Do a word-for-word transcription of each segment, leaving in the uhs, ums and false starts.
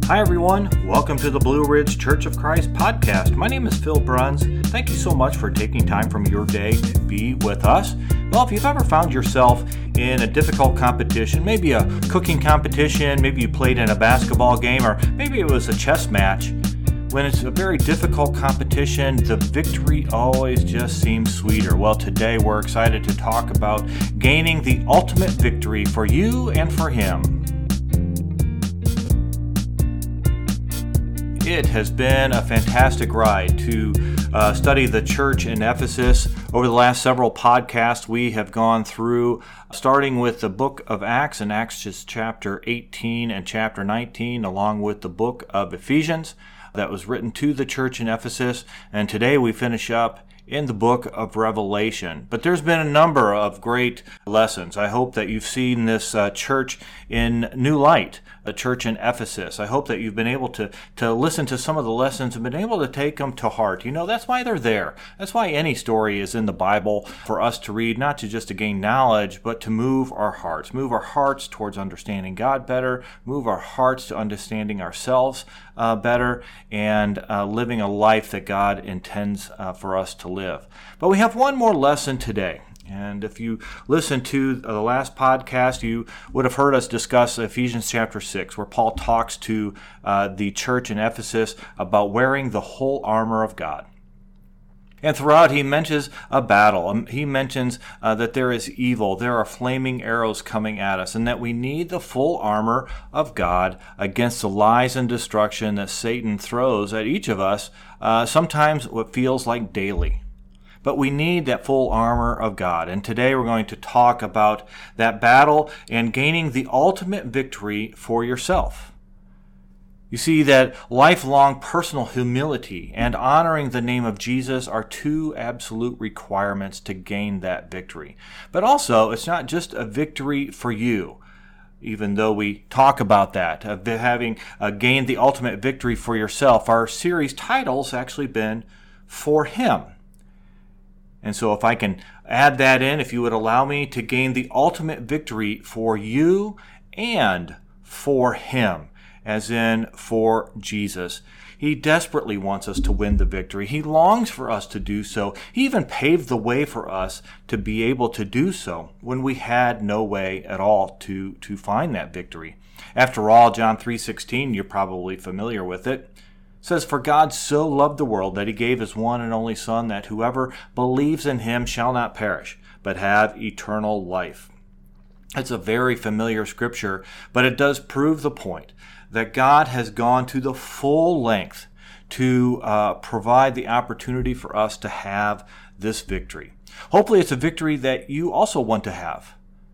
Hi everyone, welcome to the Blue Ridge Church of Christ podcast. My name is Phil Bruns. Thank you so much for taking time from your day to be with us. Well, if you've ever found yourself in a difficult competition, maybe a cooking competition, maybe you played in a basketball game, or maybe it was a chess match, when it's a very difficult competition, the victory always just seems sweeter. Well, today we're excited to talk about gaining the ultimate victory for you and for him. It has been a fantastic ride to uh, study the church in Ephesus. Over the last several podcasts, we have gone through, starting with the book of Acts, and Acts just chapter eighteen and chapter nineteen, along with the book of Ephesians that was written to the church in Ephesus. And today we finish up in the book of Revelation. But there's been a number of great lessons. I hope that you've seen this uh, church in new light, a church in Ephesus. I hope that you've been able to, to listen to some of the lessons and been able to take them to heart. You know, that's why they're there. That's why any story is in the Bible for us to read, not to just to gain knowledge, but to move our hearts. Move our hearts towards understanding God better, move our hearts to understanding ourselves uh, better, and uh, living a life that God intends uh, for us to live. But we have one more lesson today. And if you listened to the last podcast, you would have heard us discuss Ephesians chapter six, where Paul talks to uh, the church in Ephesus about wearing the whole armor of God. And throughout, he mentions a battle. He mentions uh, that there is evil, there are flaming arrows coming at us, and that we need the full armor of God against the lies and destruction that Satan throws at each of us, uh, sometimes what feels like daily. But we need that full armor of God. And today we're going to talk about that battle and gaining the ultimate victory for yourself. You see that lifelong personal humility and honoring the name of Jesus are two absolute requirements to gain that victory. But also, it's not just a victory for you. Even though we talk about that, of having uh, gained the ultimate victory for yourself, our series title's actually been For Him. And so if I can add that in, if you would allow me to gain the ultimate victory for you and for him, as in for Jesus. He desperately wants us to win the victory. He longs for us to do so. He even paved the way for us to be able to do so when we had no way at all to, to find that victory. After all, John three sixteen, you're probably familiar with it, says, "For God so loved the world that he gave his one and only Son, that whoever believes in him shall not perish, but have eternal life." It's a very familiar scripture, but it does prove the point that God has gone to the full length to uh, provide the opportunity for us to have this victory. Hopefully it's a victory that you also want to have,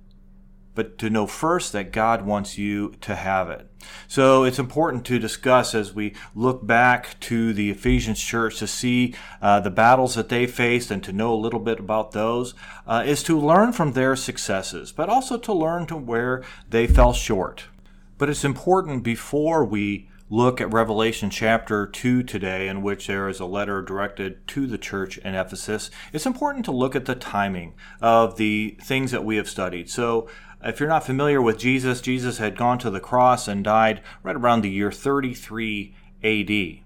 but to know first that God wants you to have it. So it's important to discuss as we look back to the Ephesians church to see uh, the battles that they faced and to know a little bit about those, uh, is to learn from their successes, but also to learn to where they fell short. But it's important before we look at Revelation chapter two today, in which there is a letter directed to the church in Ephesus, it's important to look at the timing of the things that we have studied. So if you're not familiar with Jesus, Jesus had gone to the cross and died right around the year thirty-three A D.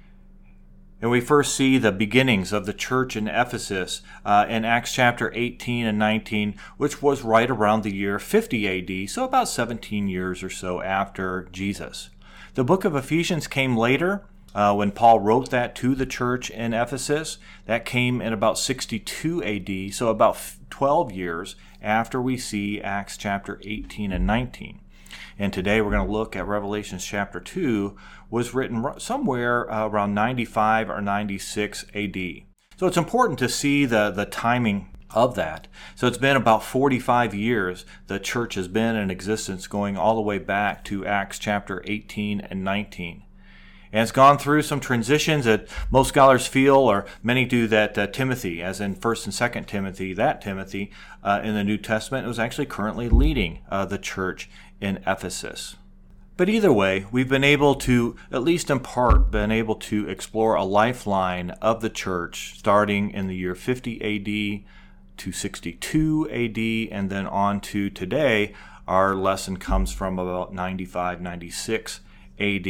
And we first see the beginnings of the church in Ephesus uh, in Acts chapter eighteen and nineteen, which was right around the year fifty A D, so about seventeen years or so after Jesus. The book of Ephesians came later, uh, when Paul wrote that to the church in Ephesus. That came in about sixty-two A D, so about twelve years after we see Acts chapter eighteen and nineteen. And today we're going to look at Revelation chapter two, was written somewhere uh, around ninety-five or ninety-six A D. So it's important to see the, the timing of that. So it's been about forty-five years the church has been in existence, going all the way back to Acts chapter eighteen and nineteen. And it's gone through some transitions that most scholars feel, or many do, that uh, Timothy, as in First and Second Timothy, that Timothy uh, in the New Testament was actually currently leading uh, the church in Ephesus. But either way, we've been able to, at least in part, been able to explore a lifeline of the church starting in the year fifty A D to sixty-two A D, and then on to today. Our lesson comes from about ninety-five, ninety-six A D.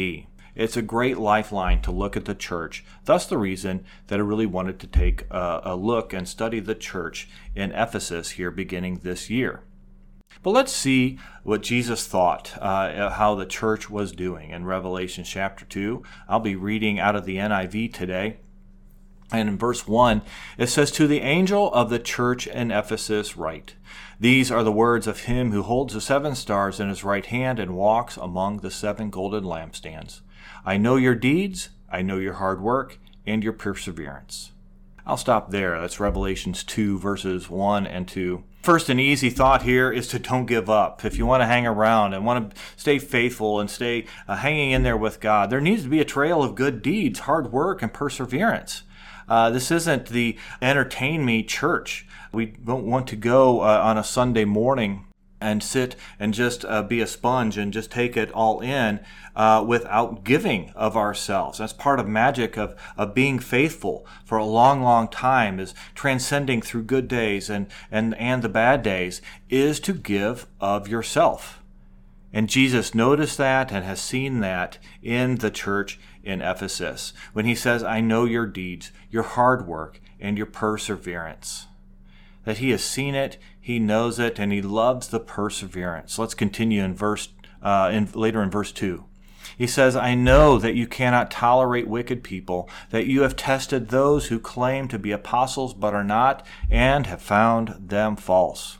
It's a great lifeline to look at the church. Thus the reason that I really wanted to take a, a look and study the church in Ephesus here beginning this year. But let's see what Jesus thought, uh, how the church was doing in Revelation chapter two. I'll be reading out of the N I V today. And in verse one, it says, "To the angel of the church in Ephesus write, These are the words of him who holds the seven stars in his right hand and walks among the seven golden lampstands. I know your deeds, I know your hard work, and your perseverance." I'll stop there. That's Revelations two, verses one and two. First, an easy thought here is to don't give up. If you want to hang around and want to stay faithful and stay uh, hanging in there with God, there needs to be a trail of good deeds, hard work, and perseverance. Uh, this isn't the entertain me church. We don't want to go uh, on a Sunday morning and sit and just uh, be a sponge and just take it all in uh, without giving of ourselves. That's part of magic of, of being faithful for a long, long time, is transcending through good days and, and, and the bad days, is to give of yourself. And Jesus noticed that and has seen that in the church in Ephesus when he says, "I know your deeds, your hard work, and your perseverance." That he has seen it, he knows it, and he loves the perseverance. Let's continue in verse uh, in, later in verse two. He says, "I know that you cannot tolerate wicked people, that you have tested those who claim to be apostles but are not, and have found them false."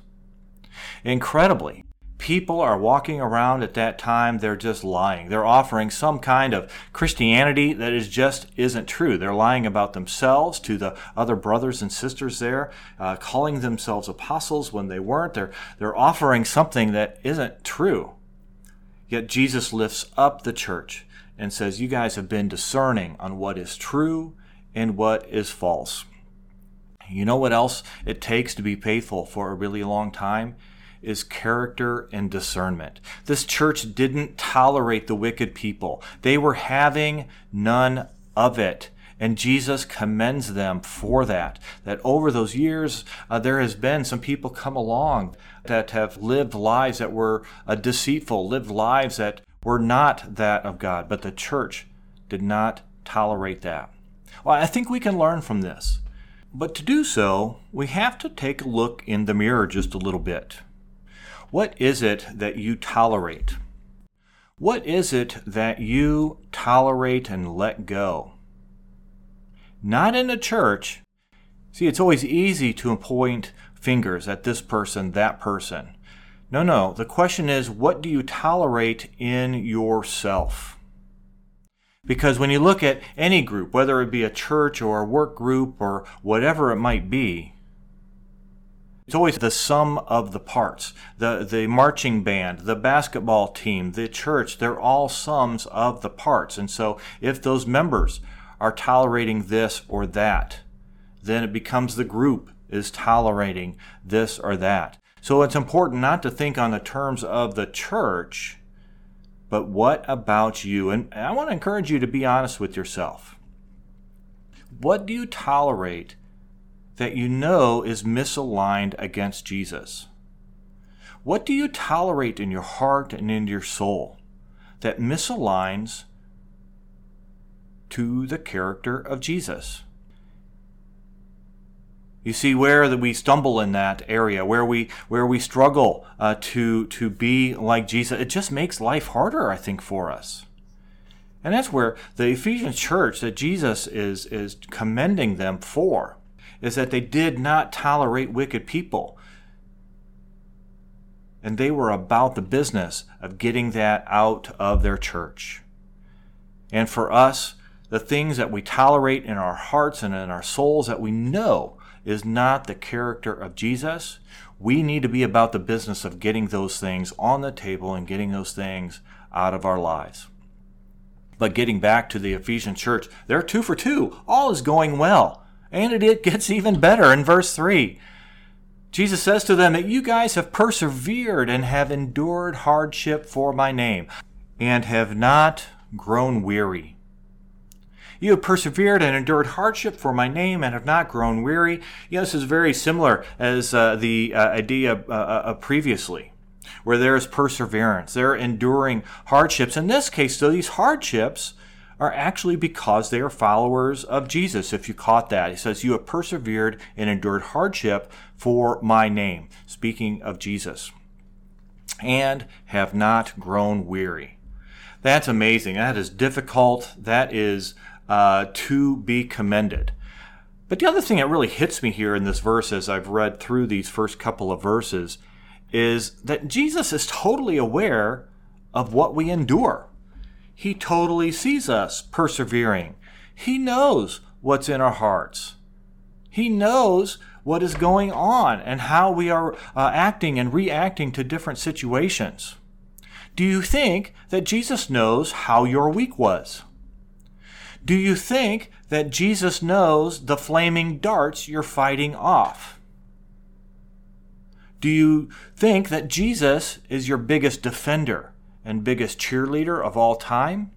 Incredibly, people are walking around at that time, they're just lying. They're offering some kind of Christianity that is just isn't true. They're lying about themselves to the other brothers and sisters there, uh, calling themselves apostles when they weren't. They're, they're offering something that isn't true. Yet Jesus lifts up the church and says, you guys have been discerning on what is true and what is false. You know what else it takes to be faithful for a really long time? Is character and discernment. This church didn't tolerate the wicked people. They were having none of it. And Jesus commends them for that. That over those years, uh, there has been some people come along that have lived lives that were uh, deceitful, lived lives that were not that of God. But the church did not tolerate that. Well, I think we can learn from this. But to do so, we have to take a look in the mirror just a little bit. What is it that you tolerate? What is it that you tolerate and let go? Not in a church. See, it's always easy to point fingers at this person, that person. No, no. The question is, what do you tolerate in yourself? Because when you look at any group, whether it be a church or a work group or whatever it might be, it's always the sum of the parts. The, the marching band, the basketball team, the church, they're all sums of the parts. And so if those members are tolerating this or that, then it becomes the group is tolerating this or that. So it's important not to think on the terms of the church, but what about you? And I want to encourage you to be honest with yourself. What do you tolerate that you know is misaligned against Jesus? What do you tolerate in your heart and in your soul that misaligns to the character of Jesus? You see, where that we stumble in that area, where we where we struggle uh, to to be like Jesus, it just makes life harder, I think, for us. And that's where the Ephesian church that Jesus is is commending them for, is that they did not tolerate wicked people. And they were about the business of getting that out of their church. And for us, the things that we tolerate in our hearts and in our souls that we know is not the character of Jesus, we need to be about the business of getting those things on the table and getting those things out of our lives. But getting back to the Ephesian church, they're two for two. All is going well. And it gets even better in verse three. Jesus says to them that you guys have persevered and have endured hardship for my name and have not grown weary. You have persevered and endured hardship for my name and have not grown weary. You know, this is very similar as uh, the uh, idea uh, uh, previously, where there is perseverance. They're enduring hardships. In this case, though, these hardships are actually because they are followers of Jesus, if you caught that. He says, you have persevered and endured hardship for my name, speaking of Jesus, and have not grown weary. That's amazing. That is difficult. That is uh, to be commended. But the other thing that really hits me here in this verse as I've read through these first couple of verses is that Jesus is totally aware of what we endure. He totally sees us persevering. He knows what's in our hearts. He knows what is going on and how we are uh, acting and reacting to different situations. Do you think that Jesus knows how your week was? Do you think that Jesus knows the flaming darts you're fighting off? Do you think that Jesus is your biggest defender and biggest cheerleader of all time?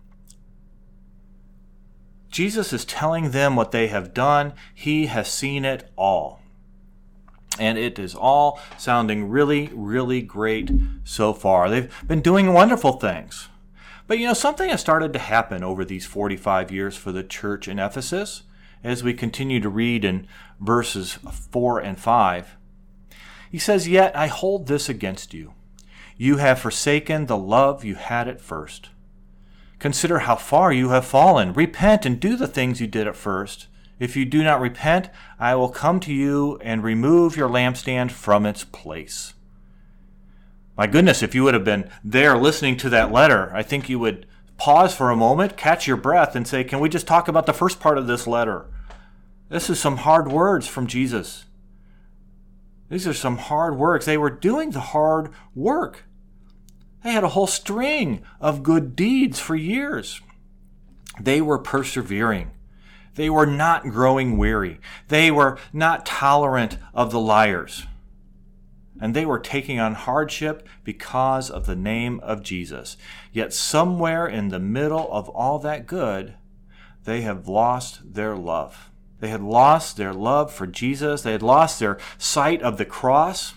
Jesus is telling them what they have done. He has seen it all. And it is all sounding really, really great so far. They've been doing wonderful things. But you know, something has started to happen over these forty-five years for the church in Ephesus as we continue to read in verses four and five. He says, "Yet I hold this against you. You have forsaken the love you had at first. Consider how far you have fallen. Repent and do the things you did at first. If you do not repent, I will come to you and remove your lampstand from its place." My goodness, if you would have been there listening to that letter, I think you would pause for a moment, catch your breath, and say, can we just talk about the first part of this letter? This is some hard words from Jesus. These are some hard works. They were doing the hard work. They had a whole string of good deeds for years. They were persevering. They were not growing weary. They were not tolerant of the liars. And they were taking on hardship because of the name of Jesus. Yet somewhere in the middle of all that good, they have lost their love. They had lost their love for Jesus. They had lost their sight of the cross,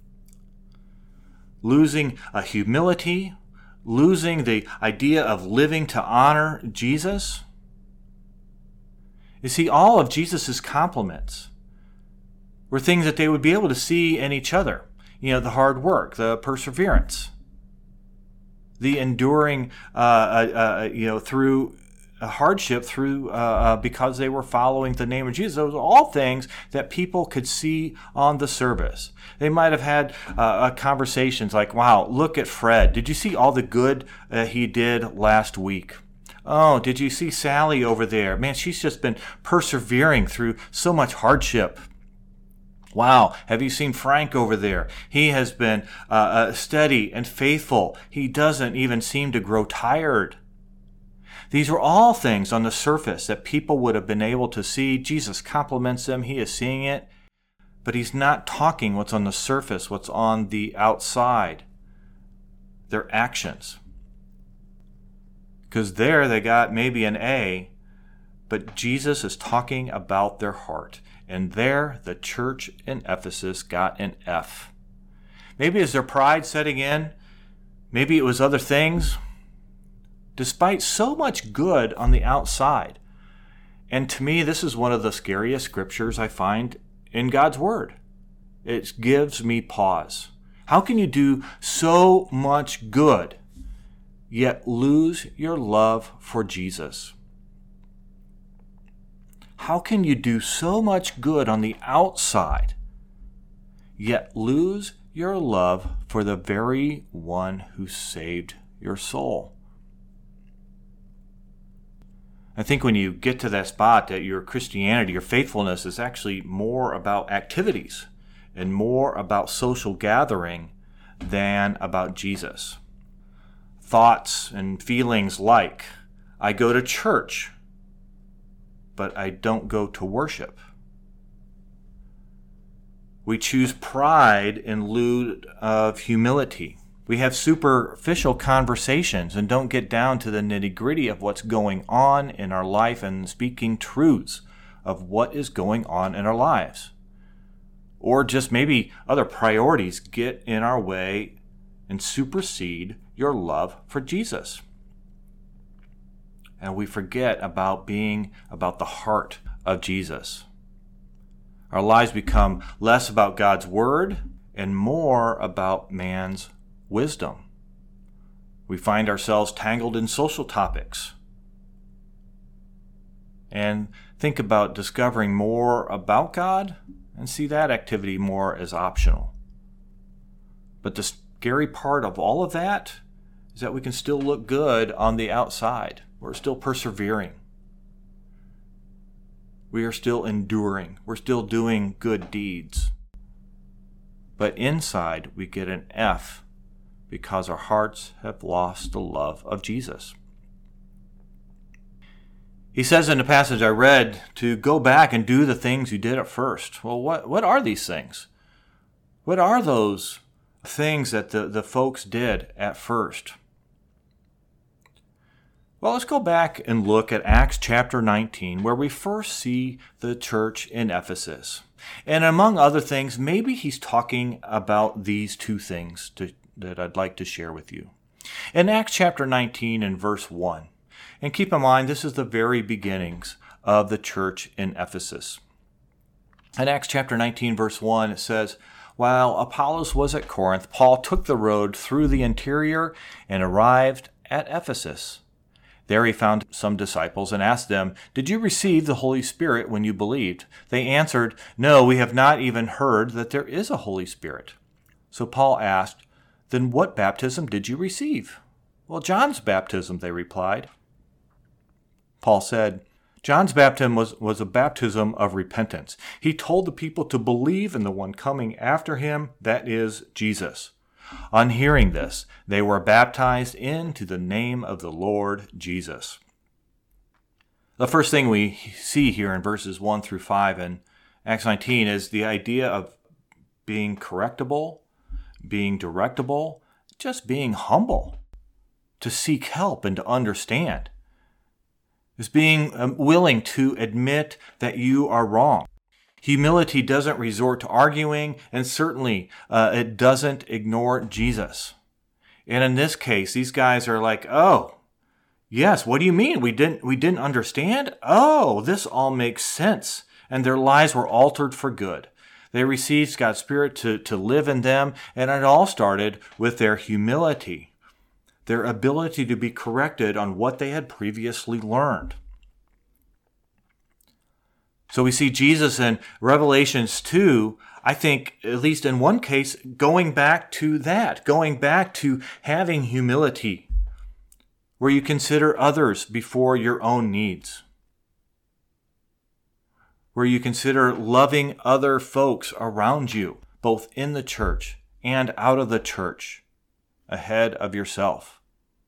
losing a humility, losing the idea of living to honor Jesus. You see, all of Jesus' compliments were things that they would be able to see in each other. You know, the hard work, the perseverance, the enduring, uh, uh, uh, you know, through a hardship, through uh, uh, because they were following the name of Jesus. Those are all things that people could see on the surface. They might have had uh, uh, conversations like, "Wow, look at Fred. Did you see all the good uh, he did last week? Oh, did you see Sally over there? Man, she's just been persevering through so much hardship. Wow, have you seen Frank over there? He has been uh, uh, steady and faithful. He doesn't even seem to grow tired." These were all things on the surface that people would have been able to see. Jesus compliments them. He is seeing it. But he's not talking what's on the surface, what's on the outside, their actions. Because there they got maybe an A, but Jesus is talking about their heart. And there, the church in Ephesus got an F. Maybe is their pride setting in? Maybe it was other things. Despite so much good on the outside. And to me, this is one of the scariest scriptures I find in God's Word. It gives me pause. How can you do so much good, yet lose your love for Jesus? How can you do so much good on the outside, yet lose your love for the very one who saved your soul? I think when you get to that spot that your Christianity, your faithfulness is actually more about activities and more about social gathering than about Jesus. Thoughts and feelings like, I go to church, but I don't go to worship. We choose pride in lieu of humility. We have superficial conversations and don't get down to the nitty-gritty of what's going on in our life and speaking truths of what is going on in our lives. Or just maybe other priorities get in our way and supersede your love for Jesus. and we forget about being about the heart of Jesus. Our lives become less about God's word and more about man's wisdom. We find ourselves tangled in social topics and think about discovering more about God and see that activity more as optional. But the scary part of all of that is that we can still look good on the outside. We're still persevering. We are still enduring. We're still doing good deeds. But inside we get an F because our hearts have lost the love of Jesus. He says in the passage I read to go back and do the things you did at first. Well, what, what are these things? What are those things that the, the folks did at first? Well, let's go back and look at Acts chapter nineteen, where we first see the church in Ephesus. And among other things, maybe he's talking about these two things to, that I'd like to share with you. In Acts chapter nineteen and verse one, and keep in mind, this is the very beginnings of the church in Ephesus. In Acts chapter nineteen, verse one, it says, "While Apollos was at Corinth, Paul took the road through the interior and arrived at Ephesus. There he found some disciples and asked them, 'Did you receive the Holy Spirit when you believed?' They answered, 'No, we have not even heard that there is a Holy Spirit.' So Paul asked, 'Then what baptism did you receive?' 'Well, John's baptism,' they replied. Paul said, 'John's baptism was, was a baptism of repentance. He told the people to believe in the one coming after him, that is, Jesus. On hearing this, they were baptized into the name of the Lord Jesus.'" The first thing we see here in verses one through five in Acts nineteen is the idea of being correctable, being directable, just being humble, to seek help and to understand. Is being willing to admit that you are wrong. Humility doesn't resort to arguing, and certainly uh, it doesn't ignore Jesus. And in this case, these guys are like, "Oh, yes, what do you mean? We didn't we didn't understand? Oh, this all makes sense." And their lives were altered for good. They received God's Spirit to, to live in them, and it all started with their humility, their ability to be corrected on what they had previously learned. So we see Jesus in Revelations two, I think, at least in one case, going back to that, going back to having humility, where you consider others before your own needs, where you consider loving other folks around you, both in the church and out of the church, ahead of yourself.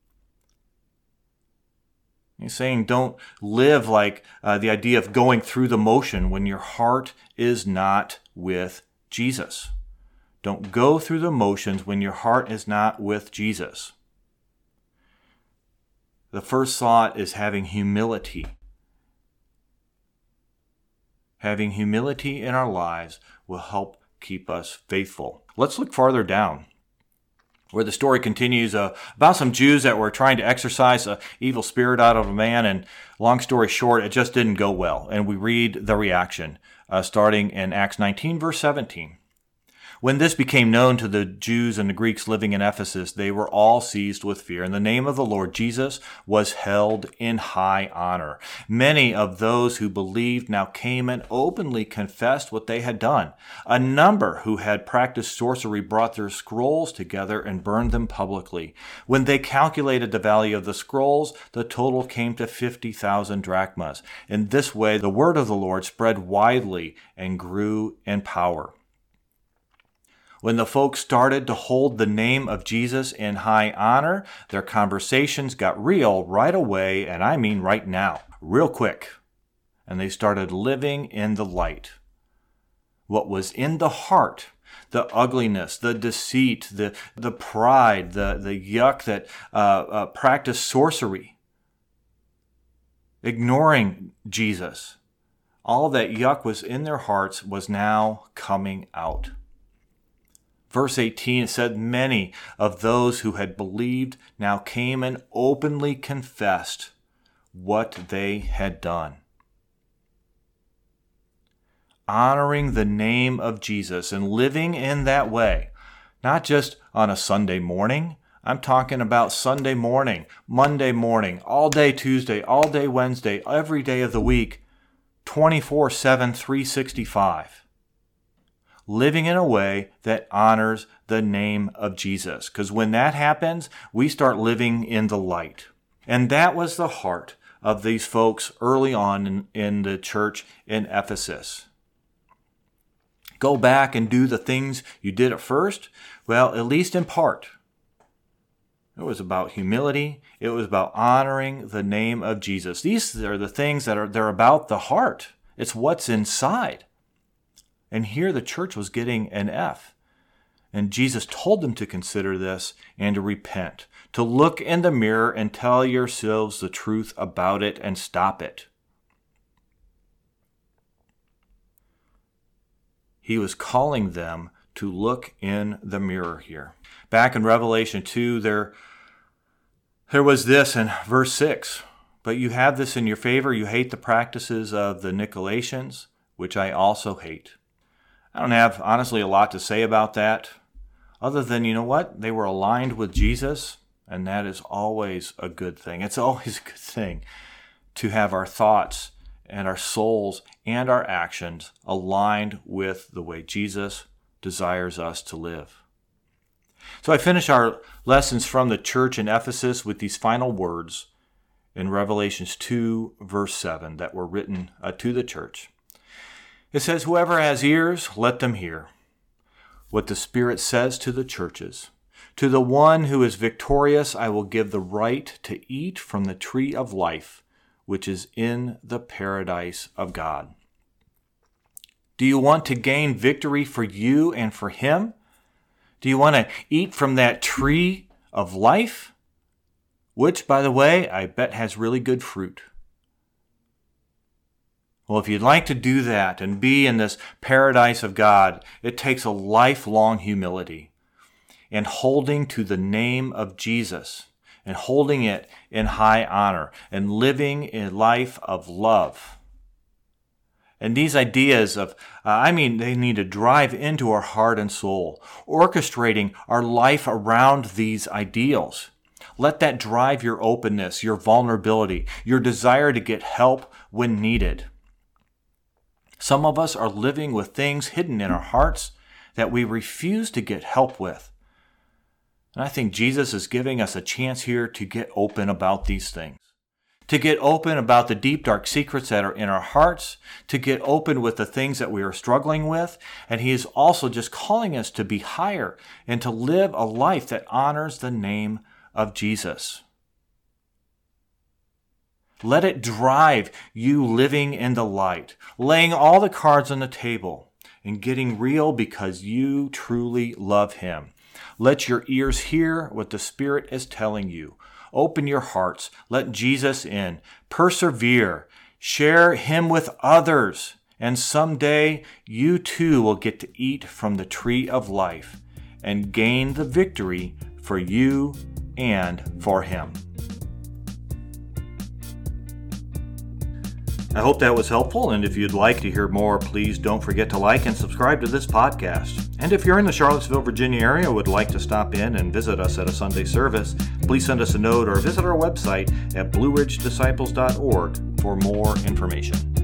He's saying don't live like uh, the idea of going through the motion when your heart is not with Jesus. Don't go through the motions when your heart is not with Jesus. The first thought is having humility. Having humility in our lives will help keep us faithful. Let's look farther down, where the story continues uh, about some Jews that were trying to exorcise an evil spirit out of a man. And long story short, it just didn't go well. And we read the reaction uh, starting in Acts nineteen, verse seventeen. "When this became known to the Jews and the Greeks living in Ephesus, they were all seized with fear, and the name of the Lord Jesus was held in high honor. Many of those who believed now came and openly confessed what they had done. A number who had practiced sorcery brought their scrolls together and burned them publicly. When they calculated the value of the scrolls, the total came to fifty thousand drachmas. In this way, the word of the Lord spread widely and grew in power." When the folks started to hold the name of Jesus in high honor, their conversations got real right away, and I mean right now, real quick. And they started living in the light. What was in the heart, the ugliness, the deceit, the, the pride, the, the yuck that uh, uh, practiced sorcery, ignoring Jesus, all that yuck was in their hearts was now coming out. Verse eighteen said, "Many of those who had believed now came and openly confessed what they had done. Honoring the name of Jesus and living in that way, not just on a Sunday morning. I'm talking about Sunday morning, Monday morning, all day Tuesday, all day Wednesday, every day of the week, twenty-four seven, three sixty-five. Living in a way that honors the name of Jesus. Because when that happens, we start living in the light. And that was the heart of these folks early on in, in the church in Ephesus. Go back and do the things you did at first? Well, at least in part. It was about humility. It was about honoring the name of Jesus. These are the things that are they're about the heart. It's what's inside. And here the church was getting an F. And Jesus told them to consider this and to repent, to look in the mirror and tell yourselves the truth about it and stop it. He was calling them to look in the mirror here. Back in Revelation two, there, there was this in verse six. But you have this in your favor. You hate the practices of the Nicolaitans, which I also hate. I don't have, honestly, a lot to say about that, other than, you know what? They were aligned with Jesus, and that is always a good thing. It's always a good thing to have our thoughts and our souls and our actions aligned with the way Jesus desires us to live. So I finish our lessons from the church in Ephesus with these final words in Revelations two, verse seven, that were written uh, to the church. It says, "Whoever has ears, let them hear what the Spirit says to the churches. To the one who is victorious, I will give the right to eat from the tree of life, which is in the paradise of God." Do you want to gain victory for you and for him? Do you want to eat from that tree of life? Which, by the way, I bet has really good fruit. Well, if you'd like to do that and be in this paradise of God, it takes a lifelong humility and holding to the name of Jesus and holding it in high honor and living a life of love. And these ideas of, uh, I mean, they need to drive into our heart and soul, orchestrating our life around these ideals. Let that drive your openness, your vulnerability, your desire to get help when needed. Some of us are living with things hidden in our hearts that we refuse to get help with. And I think Jesus is giving us a chance here to get open about these things. To get open about the deep, dark secrets that are in our hearts, to get open with the things that we are struggling with, and he is also just calling us to be higher and to live a life that honors the name of Jesus. Let it drive you living in the light, laying all the cards on the table, and getting real because you truly love him. Let your ears hear what the Spirit is telling you. Open your hearts. Let Jesus in. Persevere. Share him with others. And someday you too will get to eat from the tree of life and gain the victory for you and for him. I hope that was helpful, and if you'd like to hear more, please don't forget to like and subscribe to this podcast. And if you're in the Charlottesville, Virginia area and would like to stop in and visit us at a Sunday service, please send us a note or visit our website at blue ridge disciples dot org for more information.